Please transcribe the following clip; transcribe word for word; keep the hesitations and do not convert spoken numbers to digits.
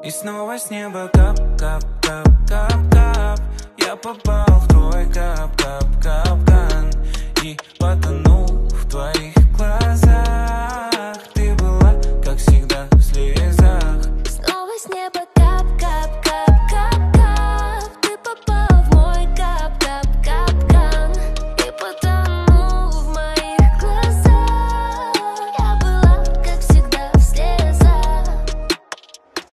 И снова с неба кап, кап, кап, кап, кап. Я попал в твой кап, кап, кап.